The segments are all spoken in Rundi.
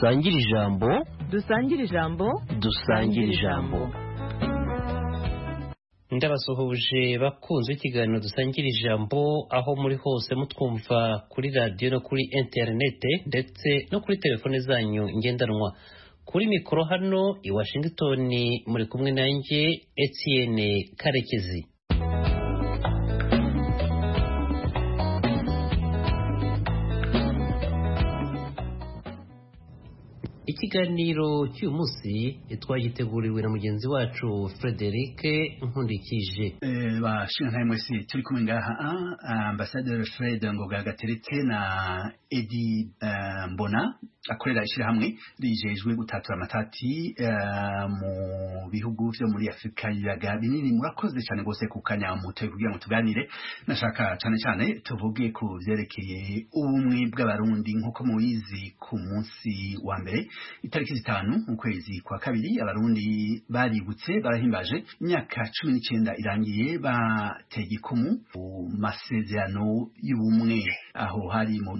dusangire ijambo dusangire ijambo. ndabasuhuje bakunze ikiganiro dusangira ijambo aho muri hose mutwumva kuri radiyo no kuri interinete ndetse no kuri telefone zanyu ngendanwa. Kuri mikoro hano i Washington muri kumwe nanjye Etienne Karekezi. Ikiganiro cy'uyu munsi twagiteguriwe na mugenzi wacu Frederic Nkundikije. Bashinga mwese turi kumwe ngaha Ambassadeur Fred Ngoga Gateretse na Edi Mbona akorera ishyirahamwe rijejwe gutatura amatati mu bihugu byo muri Afrika y'ibiyaga binini. Murakoze cyane gose ku kanya muto kugira ngo tuganire. Nashaka cyane tuvuge ku byerekeye ubumwe bw'abarundi nk'uko mubizi ku munsi wa mbere itariki 5 mu kwezi kwa kabiri abarundi baributse barahimbaje imyaka 19 irangiye bategekumu masezerano y'ubumwe aho hari mu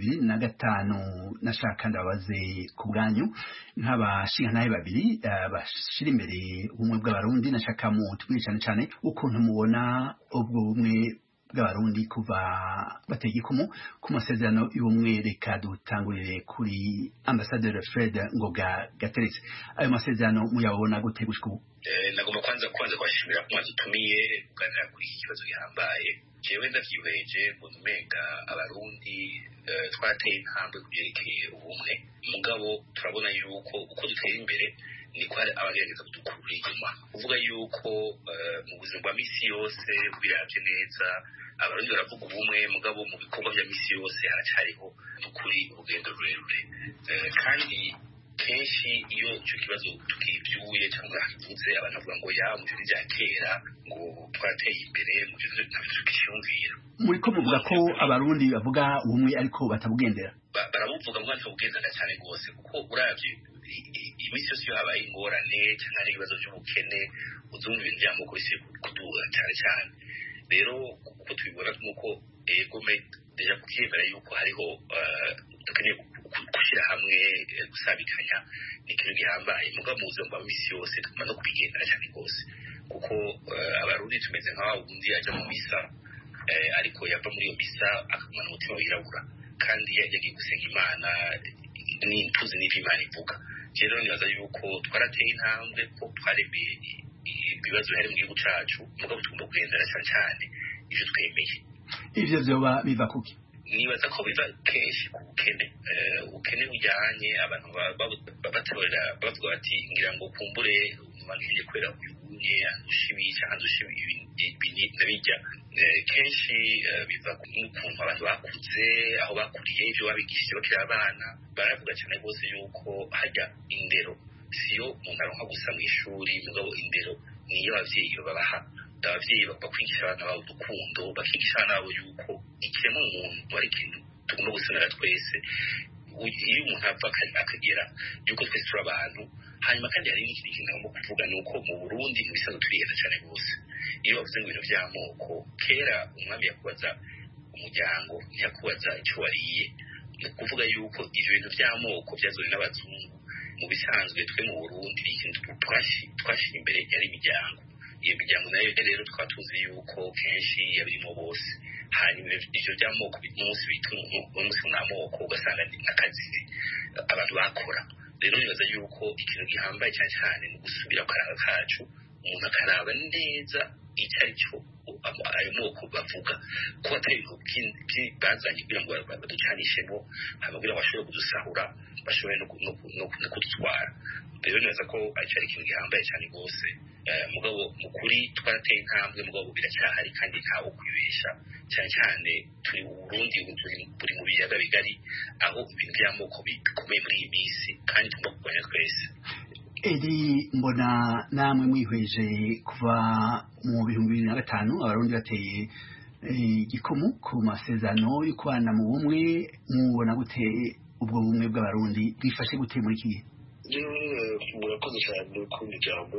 2005. Nashaka ndabaze ku bwanyu nk'abashinga naye babiri bashira imbere ubumwe bw'abarundi. Nashaka mu twiri cyane ukuntu mubona ubwo bumwe bw'abarundi kuva bategekumu ku masezerano y'ubumwe. Reka dutangurire kuri Ambassadeur Fred Ngoga Gateretse, ayo masezerano muyabona gute gushika ubu? Nagomba kwanza kwashimira ko mwadutumiye kuganira kuri iki kibazo gihambaye. Jewe ndavyihweje ngo numenga abarundi twateye intambwe kubyerekeye ubumwe, mugabo turabona yuko uko dutera imbere niko hari abagerageza kudukurura inyuma. Uvuga yuko mu buzima bwa misi yose biravye neza abarundi baravuga ubumwe, mugabo mu bikorwa vya misi yose haracyariho n'ukuri urugendo rurerure. Kandi kenshi iyo icyo kibazo tukibyuye cyangwa hakivuze abantu bavuga ngo ya mu bintu bya kera ngo twateye imbere mu bintu tukishumvira. Muri ko muvuga ko abarundi bavuga ubumwe ariko batabugendera? Barabuvuga ngo batabugendera cyane rwose, kuko uravye imisi yose iyo habaye ingorane cyangwa ari ibibazo by'ubukene uzumva ibintu by'amoko bisi kuduga cyane. Rero kuko tubibona nuko egome deja kubyemera yuko hariho dukeneye gushyira hamwe gusabikanya ni ikintu gihambaye, mugabo mu buzima bwa misi yose tugomba no kubigendera cyane rwose, kuko abarundi tumeze nka wundi ajya mu misa ariko yava muri iyo misa akagumana umutima wirabura, kandi yagiye gusenga Imana n'intuzi n'ibyo Imana ivuga. Rero nibaza yuko twarateye intambwe ko twaremeye ibibazo bihari mu gihugu cyacu, mugabo tugomba kugendera cyane ivyo twemeye. Ivyo vyoba biva kuki? Nibaza ko biva kenshi ku bukene. Ubukene bujyanye abantu babatorera bavuga bati ngira ngo kumbure umangiye kwera uyunye andushimisha nabijya. Kenshi biva ku kuntu abantu bakuze aho bakuriye ivyo babigishije bakiri abana. Baravuga cyane rwose yuko hajya indero siyo umuntu aronka gusa mu ishuri, mugabo indero niyo abavyeyi babaha. Abavyeyi bakwigisha abana babo urukundo, bakigisha abana babo yuko ikiremwa umuntu ari ikintu tugomba gusanira twese. Iyo umuntu apfa akagera yuko twese turi abantu. Hanyuma kandi hari n'ikindi kintu ngomba kuvuga ni uko mu Burundi mu bisanzwe turihenda cyane rwose. Iyo bavuze ngo ibintu by'amoko, kera umwami yakubaza umuryango ntiyakubaza icyo wariye. Ni ukuvuga yuko ibyo bintu by'amoko byazanye n'abazungu. Mu bisanzwe twe mu Burundi ikintu twashira imbere yari imiryango. Iyo miryango nayo rero tukaba tuzi yuko kenshi yabirimo bose. Hanyuma ivyo by'amoko umunsi bita umunsi n'amoko ugasanga n'akazi abantu bakora. Rero nibaza yuko ikintu gihambaye cyane ni gusubira ku karanga kacu, umuntu akaraba neza icyo ari cyo ayo moko bavuga ko atari ibintu bazanye kugira ngo baducanishemo, kugira ngo bashobore kudusahura, bashobore no kudutwara. Rero nibaza ko ari ikintu gihambaye cyane rwose. Mugabo mukuri twarateye intambwe, mugabo biracyahari kandi ntawo kwibesha. Cyane turi mu Burundi buri mu biyaga bigari aho ibintu by'amoko bikomeye muri iyi minsi, kandi tugomba kurwanya twese. Edi Mbona, namwe mwihweje kuva mu 2005 abarundi bateye igikomo ku masezerano yo kubana mu bumwe, mubona gute ubwo bumwe bw'abarundi bwifashe gute muri iki gihe? Murakoze cyane kundi ijambo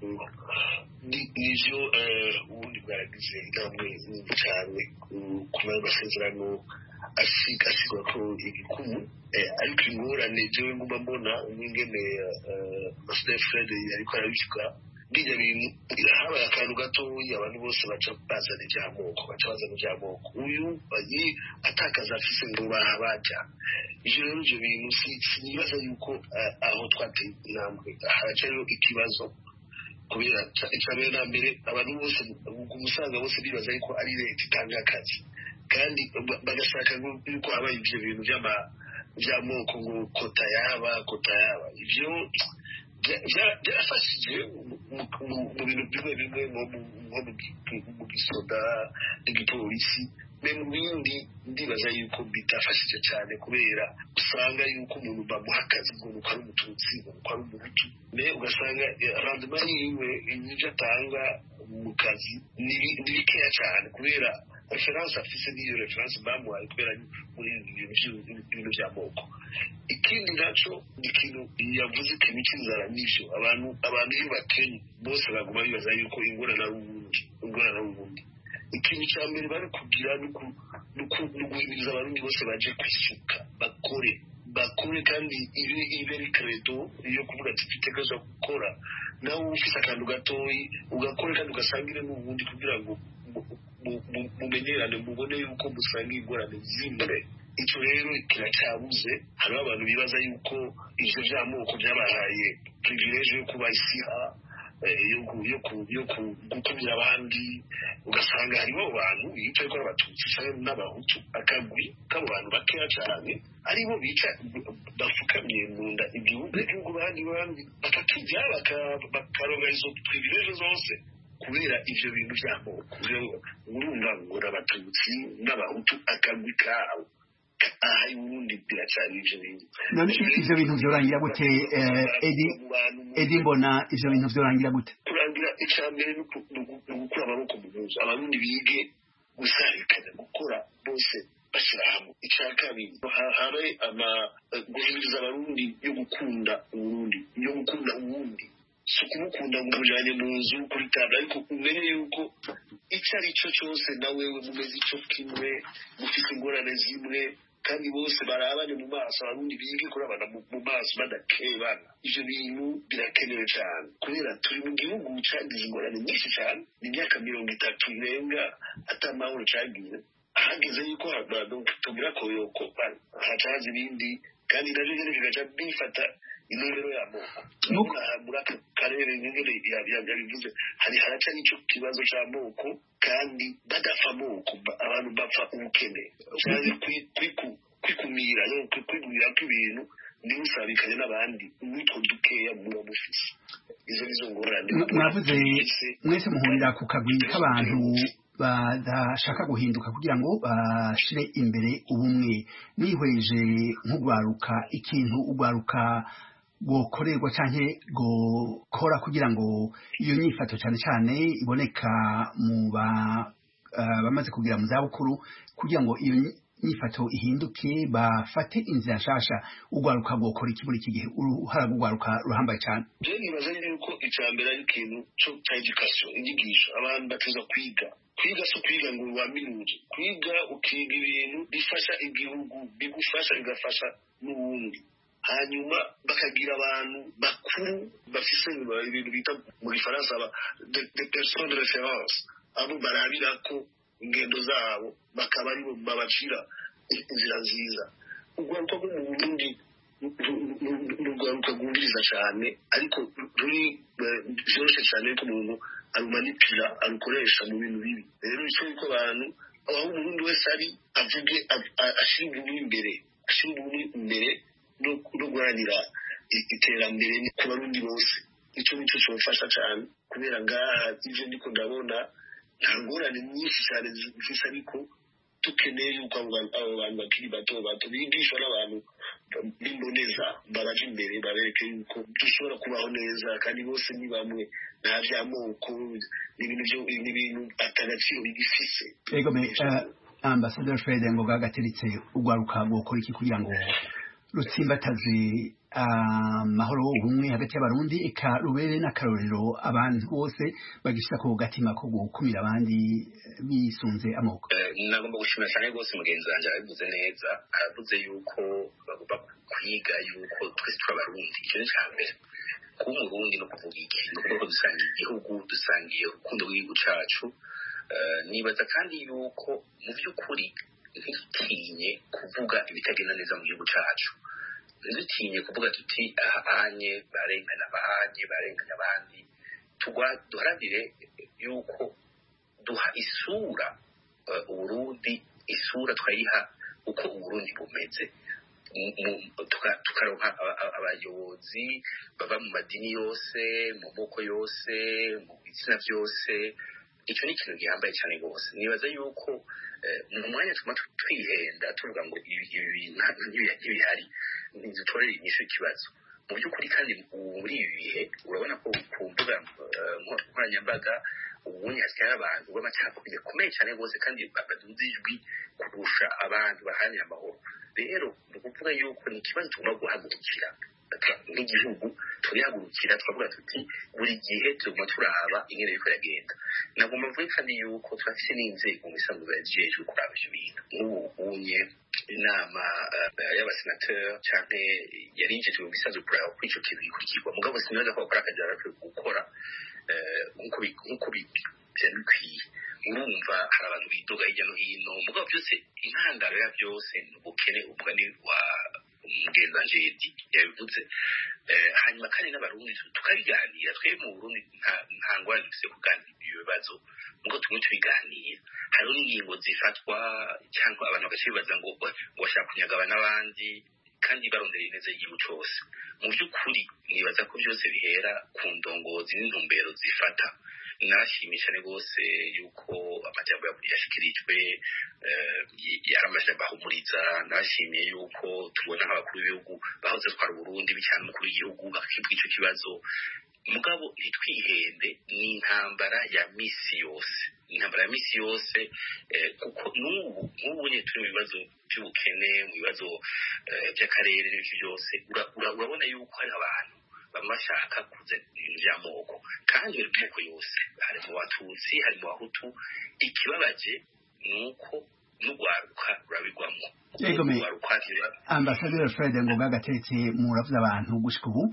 n'ivyo ubundi bwaragize intambwe nyinshi cyane ku masezerano asigwa ko igikumu ariko ingorane jewe nguma mbona n'ingene Ambassadeur Fred ariko arabivuga bijya bintu habaye akantu gatoya abantu bose baca bazana iby'amoko uyu atakaza afise ngo bahabaja ivyo bintu sinibaza yuko aho twateye intambwe haracayo ikibazo kubera icambere na mbere abantu bose umusanga bose bibaza yuko ari leta itanga akazi kandi bagashaka yuko habaye ivyo bintu vy'amoko ngo kota yaba ivyo byafashije mu bintu bimwe mu gisoda n'igipolisi mu bindi ndibaza yuko bitafashije cyane kubera usanga yuko umuntu bamuha akazi ngo nuko ari umututsi nuko ari umuhutu ugasanga randoma yiwe ibyo atanga mu kazi ni bikeya cyane kubera reference afise n'iyo reference bamuhaye kubera muri ibintu by'amoko ikindi naco ni ikintu yavuze ikintu cy'inzara n'ivyo abantu iyo bakenye bose baguma bibaza yuko ingorane ari ubundi ikintu cya mbere bari kugira no guhimiriza abarundi bose baje kwisuka bakore kandi ibe ari credo yo kuvuga ati twitegerezwa gukora nawe ufise akantu gatoyi ugakore kandi ugasangire n'ubundi kugira ngo mumenyerane mubone yuko musangira ingorane zimwe icyo rero kiracyabuze hariho abantu bibaza yuko ivyo vy'amoko byabahaye privilege yo kuba isiha yo gukumira abandi ugasanga hariho abantu bica ariko abatutsi cyangwa n'abahutu akagwi k'abo bantu bakeya cyane aribo bica bafukamye mu nda igihugu bandi bakakirya bakaronga izo privilege zose kubera ivyo bintu vy'amoko urumva ngo abatutsi n'abahutu akagwi kabo ubundi biracyari ivyo bintu none ivyo bintu vyorangira gute Edi Mbona ivyo bintu vyorangira gute kurangira icambere no gukura amaboko mu muzi abarundi bige gusarikanya gukora bose bashyira hamwe icya kabiri habe guhimiriza abarundi yo gukunda uwundi si ukumukunda ngo umujyane mu nzu kuri tabla ariko umenye yuko icyo ari cyo cyose nawe mumeze icyo kimwe mufite ingorane zimwe kandi bose barabane mu maso abarundi bige kurabana mu maso badakebana ivyo bintu birakenewe cyane kubera turi mu gihugu cagize ingorane nyinshi cyane imyaka 30 irenga atamahoro cagize ahageze yuko tugira koyoko hacaza ibindi kandi navyo nyene bigaca bifata intumbero y'amoko muri aka karere nyene yabivuze haraca n'ico kibazo c'amoko kandi badapfa amoko abantu bapfa ubukene cyane kwikumira no kwigurira kw'ibintu niba usabikanye n'abandi n'utwo dukeya muba mufise izo nizo ngorane mwavuze mwese muhurira ku kagwi k'abantu badashaka guhinduka kugira ngo bashire imbere ubumwe nihweje nk'ugwaruka ikintu ugwaruka gokorerwa canke gukora kugira ngo iyo nyifato cyane iboneka mu bamaze kugira mu zabukuru kugira ngo iyo nyifato ihinduke bafate inzira nshasha ugwaruka gukora iki muri iki gihe uruhara rw'ugwaruka ruhambaye cyane je nibaza yuko icambere ari ikintu cyo education inyigisho abantu bateza kwiga so kwiga ngo waminuze kwiga ukiga ibintu bifasha igihugu bigufasha bigafasha n'uwundi hanyuma bakagira abantu bakuru bafise ibintu bita mu gifaransa de personnes de référence abo barabira ko ingendo zabo bakaba aribo babacira inzira nziza urwaruka rwo mu Burundi n'urwaruka rwumviriza cyane ariko ruri vyoroshe cyane ko umuntu arumanipira arukoresha mu bintu bibi rero icyo yuko abantu aho umuntu wese ari avuge ashira ubumwe imbere no guharanira iterambere ku barundi bose icyo nicyo cyofasha cyane kubera ngaha ivyo ndiko ndabona nta ngorane nyinshi cyane zifise ariko dukeneye yuko abo bantu bakiri bato bigishwa n'abantu b'imboneza babaje imbere babereke yuko dushobora kubaho neza kandi bose ni bamwe nta vy'amoko n'ibintu atagaciro bigifise ego Ambassadeur Fred Ngoga gateritse ugwaruka gukora iki kugira ngo rutsimbataze amahoro ubumwe hagati y'abarundi eka rubere n'akarorero abantu bose bagishira ku gatima ko gukumira abandi bisunze amoko. Nagomba gushimira cyane rwose mugenzi wanjye arabivuze neza, aravuze yuko bagomba kwiga yuko twese turabarundi. Icyo ni cya mbere. Kuba umurundi no kuvuga iki, ni ukuvuga ko dusangiye igihugu, dusangiye urukundo rw'igihugu cacu. Nibaza kandi yuko mu by'ukuri ntidutinye kuvuga ibitagenda neza mu gihugu cacu, ntidutinye kuvuga tuti ahanye barengana abandi, duharanire yuko duha isura Uburundi, isura twayiha uko Uburundi bumeze, tukaronka abayobozi bava mu madini yose, mu moko yose, mu bitsina byose. Icyo ni ikintu gihambaye cyane rwose. Nibaza yuko mu mwanya tuma twihenda tuvuga ngo ibi ntibihari, dutorere inyishu ikibazo. Mu by'ukuri kandi muri ibi bihe urabona ko ku mbuga nkoranyambaga ubundi hasigaye abantu b'amacakubiri akomeye cyane rwose kandi baduza ijwi kurusha abantu baharanira amahoro. Rero ni ukuvuga yuko ni ikibazo tugomba guhagurukira nk'igihugu, turihagurukira tukavuga tuti buri gihe tuguma turaba ingene biriko biragenda. Nagomba mvuge kandi yuko turafise n'inzego mu bisanzwe zijejwe kuraba ivyo bintu. Nk'ubu unye inama y'abasenateri canke yari ijejwe mu bisanzwe kuraba ko ico kintu gikurikirwa, mugabo sinibaza ko bakora akazi barakwiye gukora nk'uko vyari bikwiye. Urumva hari abantu bidoga hirya no hino, mugabo byose intandaro ya byose ni ubukene, umugani wa mugenzi wanje yabivuze. Hanyuma kandi n'abarundi tukabiganira, twebwe mu Burundi nta ngorane dufise kuganira ibyo bibazo, ngo tumwe tubiganira. Hariho n'ingingo zifatwa cyangwa abantu bagaca bibaza ngo bashaka kunyagaba n'abandi kandi barondereye neza igihugu cose. Mu by'ukuri nibaza ko byose bihera ku ndongozi n'intumbero zifata. Narashimisha rwose yuko amajambo yashikirijwe yari amajambo ahumuriza. Narashimiye yuko tubona nk'abakuru b'ibihugu bahoze twara Uburundi bicana umukuru w'igihugu bakivuga ico kibazo. Mugabo ntitwihende, ni intambara ya misi yose, kuko n'ubu nye turi mu bibazo by'ubukene, mu bibazo by'akarere n'ibiki byose. Urabona yuko hari abantu bamwe bashaka kuzana ibintu by'amoko, kandi buri moko yose, hari mu Batutsi, hari mu Bahutu. Ikibabaje ni uko n'urwaruka rurabigwamo. Ambasaderi Fred Ngoga Gatete, muravuze abantu gushika ubu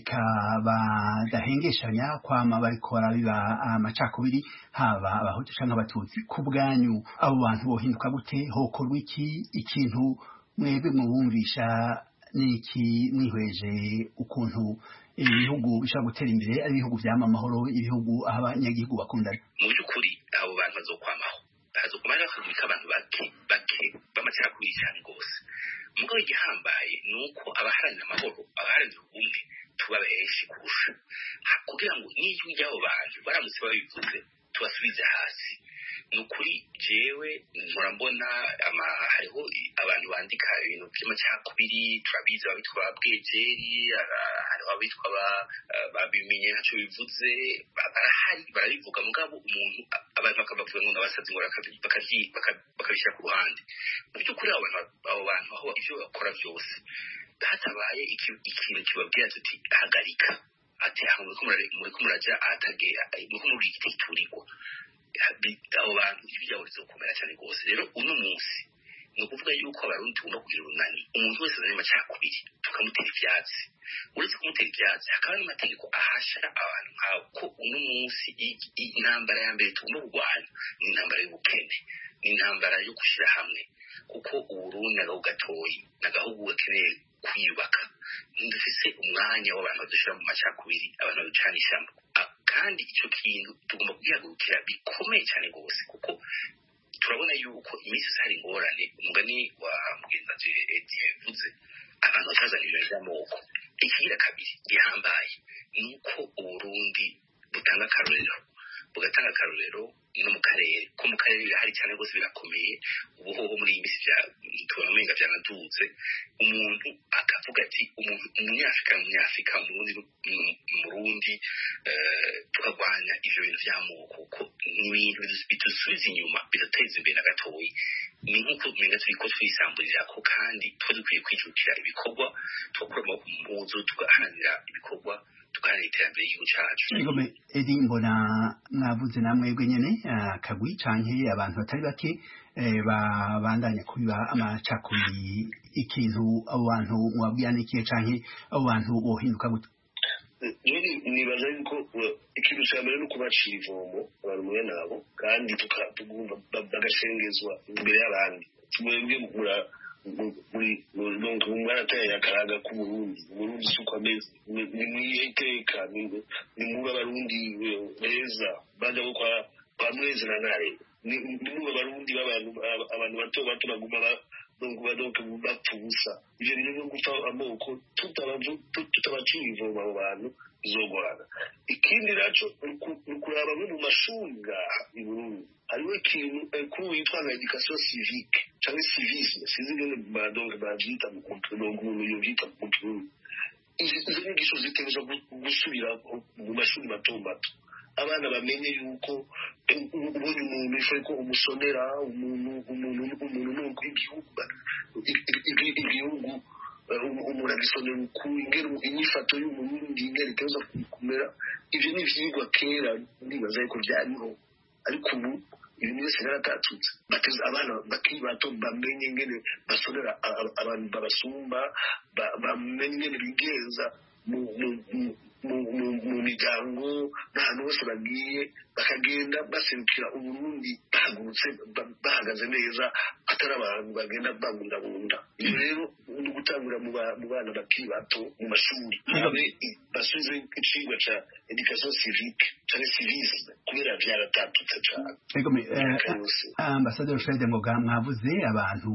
badahengeshanya kwama bariko barabiba amacakubiri, haba Abahutu canke Abatutsi. Ku bwanyu abo bantu bohinduka gute? Hokorwa iki? Ikintu mwebwe mubumvisha niki mwihweje ukuntu ibihugu bishobora gutera imbere, ari ibihugu vyama amahoro, ibihugu aho abanyagihugu bakundana? Mu by'ukuri abo bantu bazokwamaho, bakabika abantu bake b'amacakubiri cyane rwose. Mugabo igihambaye ni uko abaharanira amahoro, abaharanira ubumwe tuba benshi kurusha, kugira ngo n'ijwi ry'abo bantu baramutse babivuze tubasubize hasi. Ni ukuri jewe mpora mbona hariho abantu bandika ibintu by'amacakubiri, turabizi abitwa ba Bwejeri, hariho abitwa babimenye ntaco bivuze, barahari barabivuga. Mugabo umuntu abantu bakabavuga ngo nabasazi ngo bakabishyira ku ruhande. Mu by'ukuri abo bantu aho ivyo bakora byose hatabaye ikintu kibabwira tuti hagarika, ati muriko muraja ahatagera, muriko muri igiturirwa, abo bantu ijwi ryabo rizokomera cyane rwose. Rero uno munsi ni ukuvuga yuko abarundi tugomba kugira urunani, umuntu wese azanye amacakubiri tukamutera ivyatsi. Uretse kumutera ivyatsi, hakaba n'amategeko ahasha abantu nk'abo, ko uno munsi intambara ya mbere tugomba kurwana ni intambara y'ubukene, ni intambara yo gushira hamwe, kuko Uburundi n'agahugu gatoyi, n'agahugu gakeneye kwiyubaka. Dufise umwanya w'abantu badushira mu macakubiri, abantu baducanishamo. Kandi icyo kintu tugomba kugihagurukira bikomeye cyane rwose, kuko turabona yuko iminsi hari ingorane. Umugani wa mugenzi yavuze, abantu batazana ibintu by'amoko. Ikigira kabiri gihambaye ni uko Uburundi butanga akarorero, bugatanga akarorero no mu karere, ko mu karere birahari cyane rwose, birakomeye. Ubuhoho muri iyi minsi tubona umenga byanaduze. Umuntu akavuga ati umunyafrika umurundi tukarwanya ivyo bintu vy'amoko, kuko ni ibintu bidusubiza inyuma, bidateza imbere na gatoyi. ni nk'uko tumenga turiko twisamburira ko kandi tuba dukwiye kwijukira ibikorwa tugakora mu mpuzu tugaharanira ibikorwa tugaharanira iterambere ry'igihugu cacu. Edi mbona mwavuze namwebwe nyene akagwi canke abantu batari bake babandanya kubiba amacakubiri, ikintu abo bantu mwabwiyanikiye canke abo bantu bohinduka gute? nibaza yuko ikintu cya mbere ni ukubacira ivomo abantu mwe nabo kandi tugomba bagashengezwa imbere y'abandi. Mwebwe mwarateye akaraga k'uburundi si uko ameze, ni mwiyiteka ni muba abarundi beza baja kwa mwezi na ntare, ni muba abarundi abantu bato bato baguma bapfa ubusa. Ivyo bintu vyo gupfa amoko tutabaciye ivomo abo bantu bizogorana. Ikindi naco ni kuraba nko mu mashuri ngaha i Burundi hariho ikintu kuri witwa nka education civique canke civisme, sinzi ingene bavyita umuntu yovyita mu Kirundi. Izo nyigisho zitegerezwa gusubira mu mashuri mato mato, abana bamenye yuko ubonye umuntu ifoye ko umusonera umuntu igihugu umuntu agisonera ukuri ingero inyifato y'umurundi ingero itegerezwa kumera. Ivyo ni ivyigwa kera ndibaza yuko vyariho, ariko ubu ibintu byose byaratatutse. Bateza abana bakiri bato bamenye ingene basonera abantu babasumba, bamenye ingene bigenza mu miryango n'ahantu hose bagiye, bakagenda baserukira Uburundi bahagurutse bahagaze neza, atari abantu bagenda babundabunda. Iyo rero ni ugutangura mu bana bakiri bato mu mashuri basubize icigwa ca education civique canke civisme kubera vyaratatutse cane. Ambasaderi Fred Ngoga, mwavuze abantu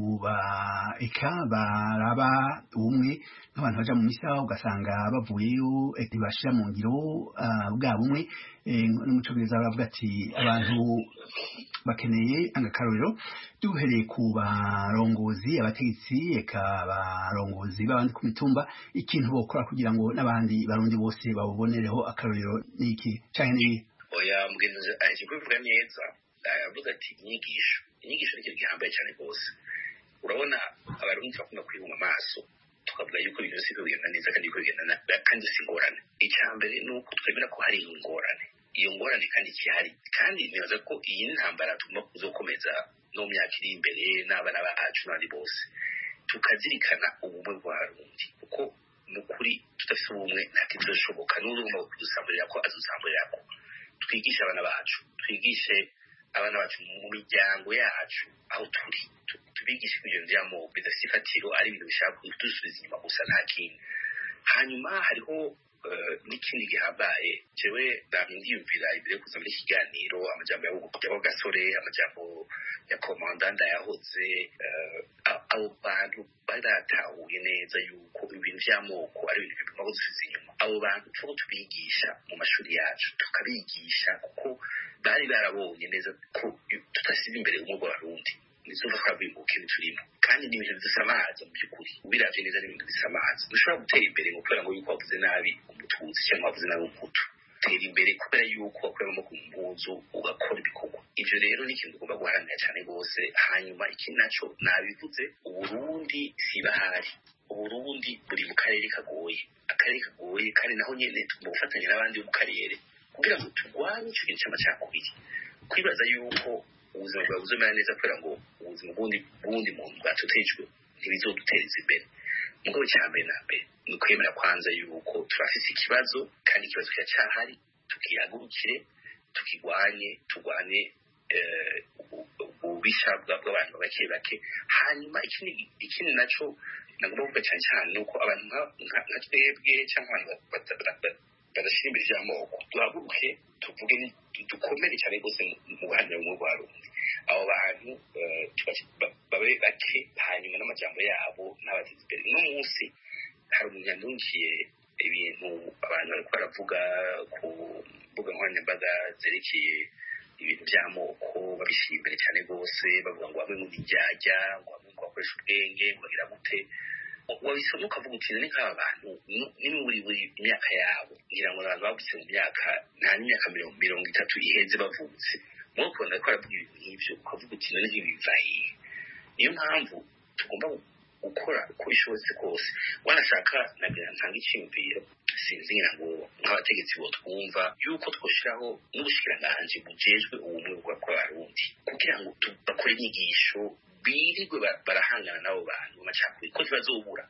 baraba ubumwe nk'abantu baja mu misa ugasanga bavuyeyo ntibashira mu ngiro bwa bumwe. N'umucubiriza baravuga ati abantu bakeneye agakarorero duhereye ku barongozi, abategetsi, eka barongozi b'abandi ku mitumba, ikintu bokora kugira ngo n'abandi barundi bose babubonereho akarorero n'iki canke n'ibi. Oya mugenzi aje kuvuga neza, avuga ati inyigisho ni ikintu gihambaye cyane rwose. Urabona abarundi bakunda kwihuma amaso tukavuga yuko ibintu byose bigenda neza kandi bigenda kandi si ingorane. Icya mbere ni uko twemera ko hari ingorane, iyo ngorane kandi kihari, kandi nibaza ko iyi ntambara tugomba kuzokomeza no mu myaka iri imbere n'abana bacu n'abandi bose, tukazirikana ubumwe bw'abarundi kuko mu kuri tudafite ubumwe nta kizoshoboka. n'urugomba kudusamburira ko azosamburira ko twigishe abana bacu, twigishe abana bacu mu miryango yacu aho turi, tubigishe ibintu by'amoko bidafite ifatiro, ari ibintu bishaka kudusubiza inyuma gusa nta kindi. Hanyuma hariho n'ikindi gihambaye, jewe namye ndiyumvira imbere yo kuza muri kiganiro amajambo ya Gasore, amajambo ya komandanda yahoze, abo bantu baratahuye neza yuko ibintu by'amoko ari ibintu bigomba kudusubiza inyuma. Abo bantu tuba tubigisha mu mashuri yacu, tukabigisha kuko bari barabonye neza ko tutasiba imbere umwe bw'abarundi nizuva twabimbuke turimo, kandi ni ibintu bisamaza mu by'ukuri. Ubiravye neza n'ibintu bisamaza. Ushobora gutera imbere ngo kubera ngo yuko wavuze nabi umututsi cyangwa wavuze nabi umuhutu, tera imbere kubera yuko wakoramo ku mpuzu ugakora ibikorwa. Ivyo rero ni ikintu ugomba guharanira cyane rwose. Hanyuma iki naco nabivuze, Uburundi sibahari, Uburundi buri mu karere kagoye, akarere kagoye, kandi naho nyene tugomba gufatanya n'abandi mu karere kugira ngo turwanye ico kintu c'amacakubiri. Kwibaza yuko ubuzima bwawe buzomera neza kubera ngo ubuzima bundi muntu bwatutejwe ntibizoduteza imbere. Mugabo cya mbere na mbere ni ukwemera kwanza yuko turafise ikibazo, kandi ikibazo kiracyahari, tukihagurukire turwane ububisha bw'abantu bake bake. Hanyuma ikindi naco nagomba kuvuga cyane cyane ni uko abantu nka twebwe cyangwa abantu badashyira imbere y'amoko duhaguruke tuvuge dukomere cyane rwose mu buhanira bumwe bw'abarundi. Abo bantu babe bake, hanyuma n'amajambo yabo n'abateza imbere. Uno munsi hari umunyandungiye ibintu abantu bariko baravuga ku mbuga nkoranyambaga zerekeye ibintu by'amoko, babishyira imbere cyane rwose, bavuga ngo bamwe mu bijyajya, ngo bamwe ngo bakoresha ubwenge, ngo bagira gute. Wabisoma ukavuga uti ni nk'aba bantu ni muri imyaka yabo, ngira ngo abantu bavutse mu myaka nta n'imyaka 30 iheze bavutse, mwuko ndakora bw'ibintu nk'ivyo ukavuga uti none ntibiva hehe. niyo mpamvu tugomba gukora uko bishobotse kose wanashaka nagira ntanga icyumviro sinzi ngira ngo nk'abategetsi bo twumva yuko twoshiraho n'ubushikiranganji bujejwe ubumwe bw'abarundi kugira ngo bakore inyigisho birirwe barahangana n'abo bantu macakuri ko ntibazobura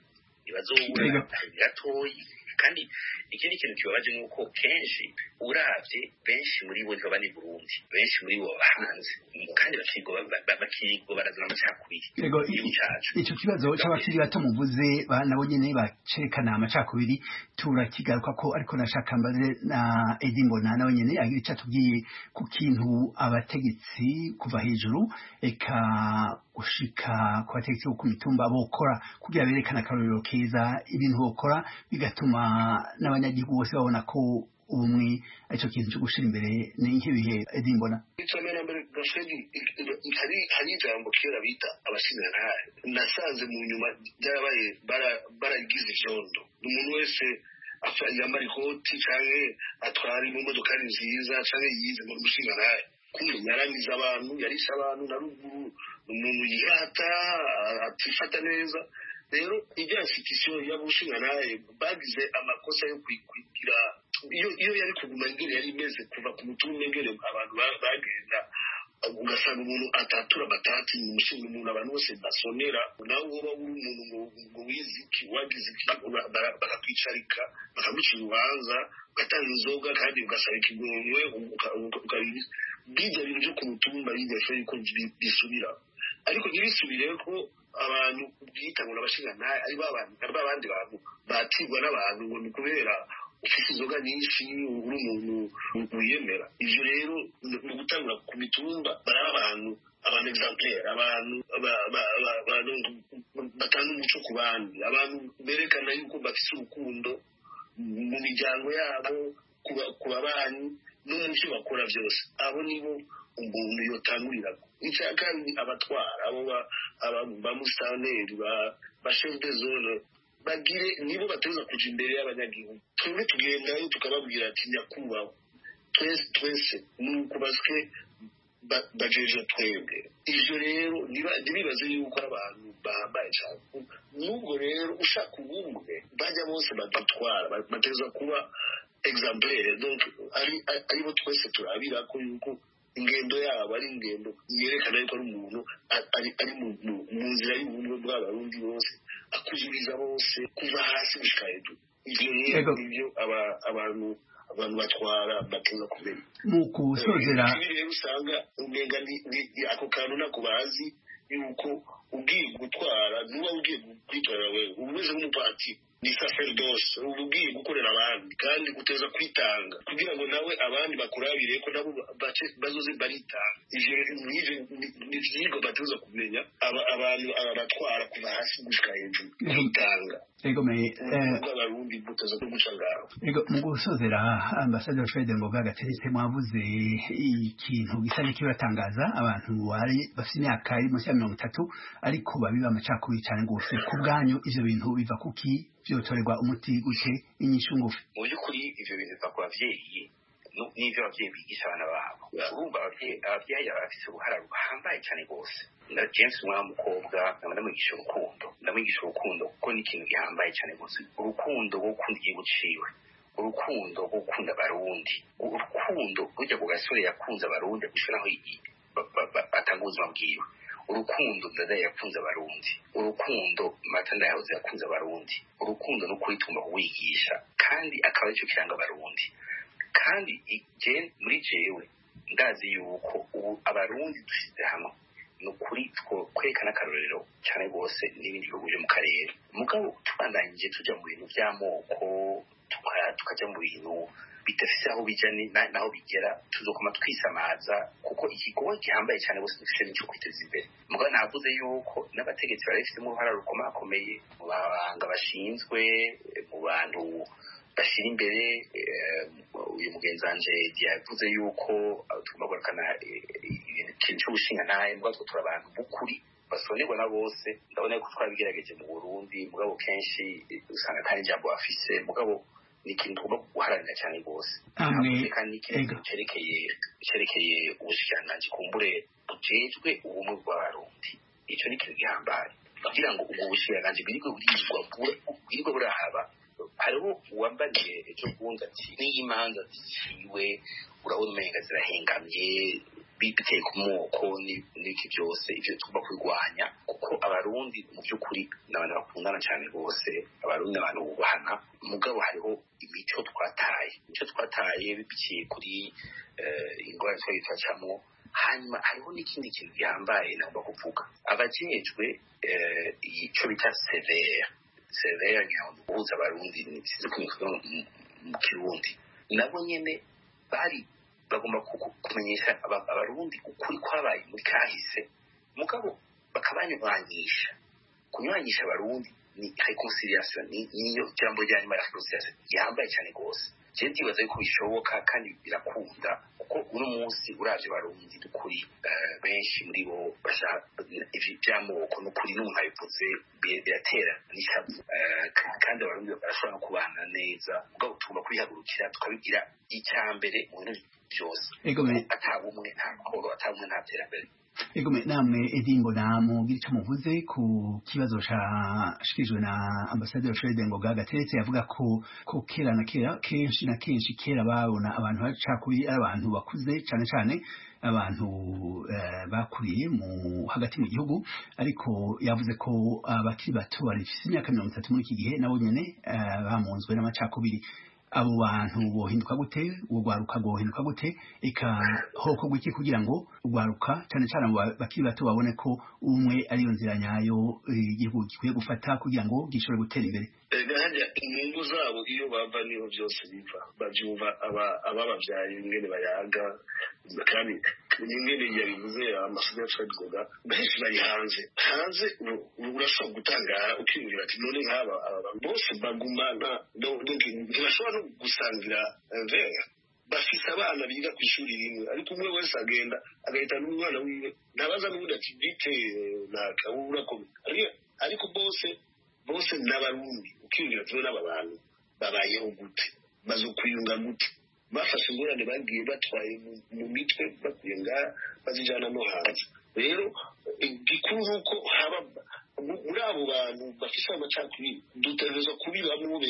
gatoyi kandi ikindi kintu kibabaje nuko kenshi uravye benshi muri bo baba ni Burundi benshi muri bo bahanze kandi bakirigwa barazana amacakubiri ico kibazo c'abakiri bato muvuze nabo nyene bacerekana amacakubiri turakigaruka ko ariko nashaka mbaze na Edi Mbona nawe nyene agira ico atubwiye ku kintu abategetsi kuva hejuru eka gushika ku bategetsi bo ku mitumba bokora kugira berekana akarorero keza ibintu bokora bigatuma n'abanyagihugu bose babona ko ubumwe arico kintu cyo gushira imbere ni nk'ibihe Edi Mbona icamera mbere gashegi hari ijambo kera bita abashingantahe nasanze mu nyuma byarabaye baragize ivyondo umuntu wese yambara ikoti canke atwara imodoka nziza canke yize mu mushingantahe kumenya yarangiza abantu yarisha abantu na ruguru umuntu yihata atifata neza rero ijya institution y'abushingantahe bagize amakosa yo kwigira iyo yari kuguma ngire yari imeze kuva ku mutumba ngere abantu bagenda ugasanga umuntu atatura batatu mu mushinga umuntu abantu bose basonera nawe uba uri umuntu ngo wiziki wagize bakakwicarika bakaguca urubanza ugatanga inzoga kandi ugasaba ikigongwe ukabiri bijya bintu byo ku mutumba bigashoye yuko bisubira ariko ntibisubire ko abantu bwita ngo n'abashingantahe ari babandi bantu batirwa n'abantu ngo ni kubera ufite inzoga nyinshi uri umuntu wiyemera ivyo rero mu gutangura ku mitumba bari abantu exemplaire abantu batanga umuco ku bandi abantu berekana yuko bafite urukundo mu miryango yabo ku babanyi no mu byo bakora byose abo nibo umuntu yotangurira icya kabiri abatwara abo ba mustaneri ba chef de zone bagire nibo bateza kuja imbere y'abanyagihugu twebwe tugendayo tukababwira ati nyakubahwa twese nuko baswe bajeje twebwe ivyo rero ntibibaze yuko abantu bahambaye cyane nubwo rero ushaka ubumwe bajya bose badutwara bateza kuba exemplaire donc aribo twese turabira ko yuko ingendo yabo ari ingendo yerekana yuko ari umuntu ari mu nzira y'ubumwe bw'abarundi bose akuzuriza bose kuva hasi gushika hejuru ivyo rero ivyo abantu batwara bateza kumenya mu kusozera rero usanga umenga ni ako kantu nako bazi yuko ugiye gutwara nuba ugiye kwitwara wewe umeze nk'umupati ni sacerdoce ugiye gukorera abandi kandi uteza kwitanga kugira ngo nawe abandi bakurabire ko nabo bazoze baritanga ivyo ni vyigo bateza kumenya abantu abatwara kuva hasi gushika hejuru kwitanga ego me abarundi buteza no guca ngaho ego mu gusozera ambassadeur Fred Ngoga gateretse mwavuze ikintu gisa n'ikibatangaza abantu bari bafite imyaka iri munsi ya 30 ariko babiba amacakubiri cyane gose ku bwanyu ivyo bintu biva kuki byotorerwa umuti gute inyishu ngufi mu by'ukuri ivyo bintu biva ku bavyeyi n'ivyo abavyeyi bigisha abana babo urumva abavyeyi bafise uruhara ruhambaye cyane gose na James umwana w'umukobwa ndamwigisha urukundo kuko ni ikintu gihambaye cyane gose urukundo rwo gukunda igihugu ciwe urukundo rwo gukunda abarundi urukundo burya ku gasore yakunze abarundi gushika naho atanga ubuzima bwiwe urukundo ndadaye yakunze abarundi urukundo matanda yahoze yakunze abarundi urukundo no kwituma kuwigisha kandi akaba aricyo kiranga abarundi kandi muri jewe ndazi yuko ubu abarundi dushyize hamwe ni ukuri kwerekana akarorero cyane rwose n'ibindi bihugu byo mu karere mugabo tubandanyije tujya mu bintu by'amoko tukajya mu bintu bidafite aho bijya naho bigera tuzokoma twisamaza kuko igikorwa gihambaye cyane bose dufite n'icyo kwiteza imbere mugabo navuze yuko n'abategetsi barabifitemo uruhara rukomakomeye mu bahanga bashinzwe mu bantu bashyira imbere uyu mugenzi wanje yavuze yuko tugomba guharakana ikintu cyo gushinga ntahe mugabo turi abantu b'ukuri basonerwa na bose ndabona yuko twabigerageje mu Burundi mugabo kenshi usanga kandi ijambo bafise mugabo ni ikintu tugomba guharanira cyane rwose kandi ikintu cerekeye ubushikiranganji kumbure bujejwe ubumwe bw'abarundi icyo ni ikintu gihambaye kugira ngo ubwo bushikiranganji bwirirwa burahaba. Hariho uwambariye ejo bundi ati n'imanza ziciwe urabona umenga zirahengamye biteye ku moko n'iki byose ivyo tugomba kubirwanya kuko abarundi mu by'ukuri n'abantu bakundana cyane rwose, abarundi n'abantu bubahana, mugabo hariho imico twataye biciye kuri ingorane twacamo. Hanyuma hariho n'ikindi kintu gihambaye nagomba kuvuga, abajejwe icyo bita severe guhuza abarundi sinzi kubivuga mu kirundi, nabo nyene bagomba kumenyesha abarundi ukuri kwabaye muri kahise, mugabo bakabanywanisha. Kunywanisha abarundi ni reconciliation, niyo jambo rya nyuma ya reconciliation yambaye cyane rwose. Je ndibaza yuko bishoboka kandi birakunda kuko uno munsi uravye abarundi dukuri benshi muri bo bashaka ivyo byamoko n'ukuri n'umwabivuze biratera n'ishavu, kandi abarundi barashobora no kubana neza, mugabo tugomba kubihagurukira tukabigira icyambere mu bintu byose. Atabumwe nta mahoro, atabumwe nta terambere. Egome namwe Edimbo mugira icyo muvuze ku kibazo cyashikirijwe na Ambassadeur Fred Ngoga Gateretse yavuga ko kera na kenshi babona abantu bacakuri abantu bakuze cyane cyane abantu bakuriye mu hagati mu gihugu, ariko yavuze ko abakiri bato barifise imyaka 30 muri iki gihe nabo nyene bamunzwe n'amacakubiri. Abo bantu bohinduka gute, urwaruka bohinduka gute, eka hoko gwiki kugira ngo urwaruka cyane cyane bakiri bato babone ko umwe ariyo nzira nyayo igihugu gikwiye gufata kugira ngo gishobore gutera imbere. Gahanja inyungu zabo iyo bava niho byose biva, bavyumva ababavyaye ingene bayaga, kandi ingene yabivuze Ambassadeur Fred Ngoga benshi bari hanze urashobora gutangara ukiyumvira ati none nk'aba bose bagumana ntibashobora no gusangira vera, bafise abana biga ku ishuri rimwe, ariko umwe wese agenda agahita n'umwana wiwe ntabaza n'ubundi ati bite nakabura ko, ariko bose n'abarundi ukiyumvira ati none aba bantu babayeho gute, bazokwiyunga gute, bafashe ingorane bagiye batwaye mu mitwe bakuye ngaha bazijana no hanze. Rero igikuru nuko haba muri abo bantu bafise amacakubiri dutegerezwa kubibamwo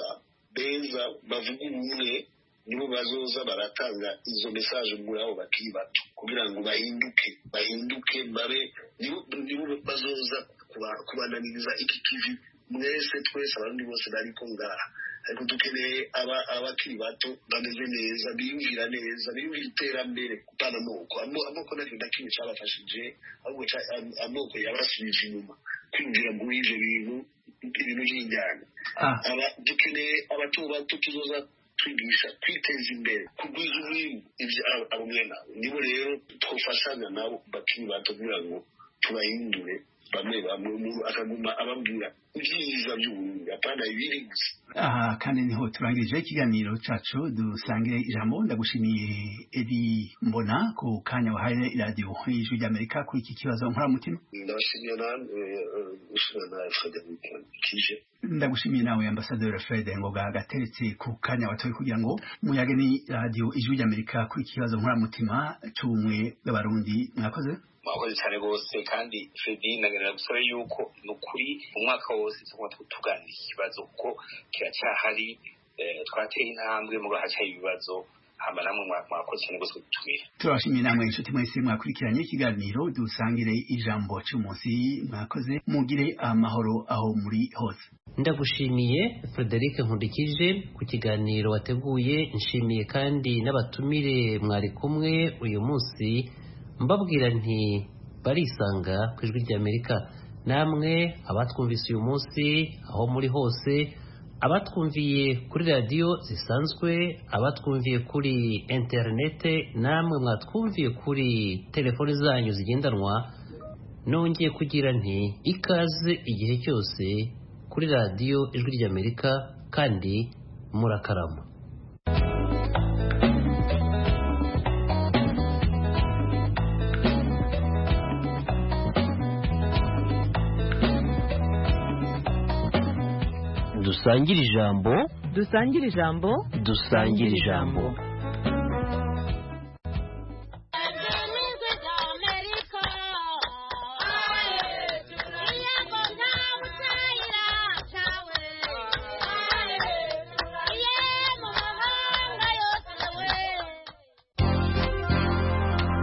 beza bavuga ubumwe, nibo bazoza baratanga izo message muri abo bakiri bato kugira ngo bahinduke babe nibo bazoza kubananiriza iki kivi mwese twese abandi bose bariko ngaha. Ariko dukeneye abakiri bato bameze neza, biyumvira iterambere kupana amoko nacyo ndakimwe cyabafashije, ahubwo amoko yabasubije inyuma kwinjira muri ivyo bintu by'injyana. Dukeneye abato tuzoza twigisha kwiteza imbere, kugwiza umwimbu, abo mwena nibo rero twofashanya nabo bakiri bato kugira ngo tubahindure bamwe akaguma ababwira ibyiza by'uburundi apana ibiri gusa. Kandi niho turangirije ikiganiro cacu dusangire ijambo. Ndagushimiye Edi Mbona ku kanya wahaye radio y'Ijwi ry'Amerika kuri iki kibazo nkoramutima. Ndashimiye ndagushimiye nawe Ambassadeur Fred Ngoga Gateretse ku kanya watoye kugira ngo muyage ni radio Ijwi ry'Amerika kuri iki kibazo nkoramutima c'ubumwe bw'abarundi. Mwakoze cyane rwose, kandi Fredi naganira gusaba yuko nukuri umwaka wose tuganira ikibazo kuko kiracyahari, twateye intambwe mu gahaca ibibazo hama namwe mwakoze cyane rwose kutumira. Turashimiye namwe inshuti mwese mwakurikiranye ikiganiro dusangire ijambo cy'umunsi. Mwakoze, mugire amahoro aho muri hose. Ndagushimiye Frederic Nkundikije ku kiganiro wateguye, nshimiye kandi n'abatumire mwari kumwe uyu munsi, mbabwira nti barisanga ku Ijwi ry'Amerika. Namwe abatwumvise uyu munsi aho muri hose, abatwumviye kuri radio zisanzwe, abatwumviye kuri interinete, namwe mwatwumviye kuri telefoni zanyu zigendanwa, nongeye kugira nti ikaze igihe cyose kuri radio Ijwi ry'Amerika kandi murakarama. Dusangire ijambo.